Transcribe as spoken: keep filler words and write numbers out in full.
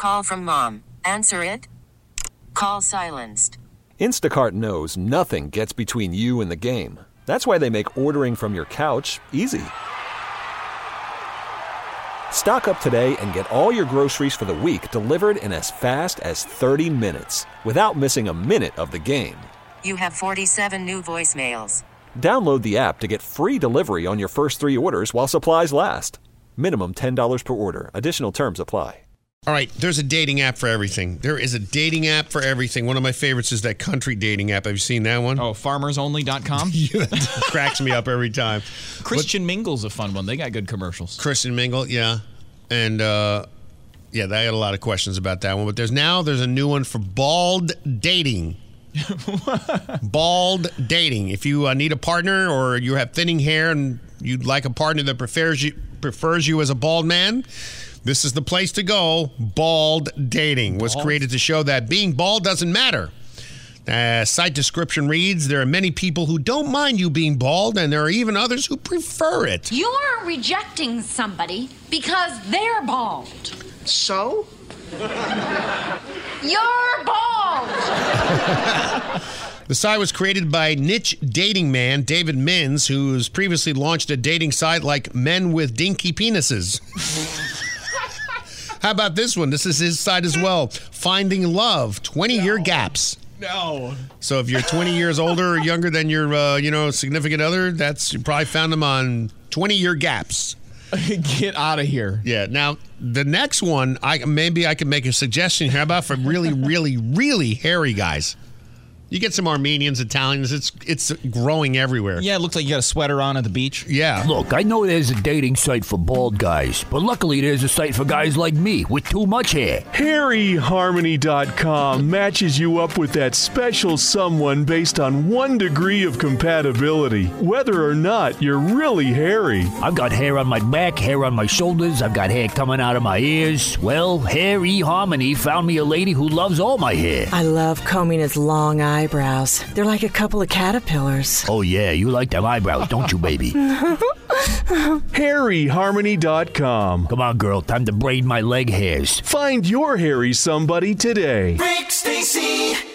call from mom. Answer it. Call silenced. Instacart knows nothing gets between you and the game. That's why they make ordering from your couch easy. Stock up today and get all your groceries for the week delivered in as fast as thirty minutes without missing a minute of the game. You have forty-seven new voicemails. Download the app to get free delivery on your first three orders while supplies last. Minimum ten dollars per order. Additional terms apply. All right, there's a dating app for everything. There is a dating app for everything. One of my favorites is that country dating app. Have you seen that one? Oh, farmers only dot com? Yeah, that cracks me up every time. Christian but, Mingle's a fun one. They got good commercials. Christian Mingle, yeah. And, uh, yeah, I had a lot of questions about that one. But there's now there's a new one for bald dating. Bald dating. If you uh, need a partner or you have thinning hair and you'd like a partner that prefers you, prefers you as a bald man, this is the place to go. Bald dating was created to show that being bald doesn't matter. Uh, site description reads, there are many people who don't mind you being bald, and there are even others who prefer it. You are rejecting somebody because they're bald. So? You're bald! The site was created by niche dating man David Mins, who's previously launched a dating site like Men with Dinky Penises. How about this one? This is his site as well. Finding Love, twenty-year no. gaps. No. So if you're twenty years older or younger than your, uh, you know, significant other, that's you probably found them on twenty-year gaps. Get out of here. Yeah. Now, the next one, I maybe I could make a suggestion here. How about for really, really, really hairy guys? You get some Armenians, Italians. It's it's growing everywhere. Yeah, it looks like you got a sweater on at the beach. Yeah. Look, I know there's a dating site for bald guys, but luckily there's a site for guys like me with too much hair. Harry Harmony dot com matches you up with that special someone based on one degree of compatibility, whether or not you're really hairy. I've got hair on my back, hair on my shoulders. I've got hair coming out of my ears. Well, Harry Harmony found me a lady who loves all my hair. I love combing his long eyes. Eyebrows. They're like a couple of caterpillars. Oh, yeah, you like them eyebrows, don't you, baby? Harry Harmony dot com. Come on, girl, time to braid my leg hairs. Find your hairy somebody today. Rick Stacy.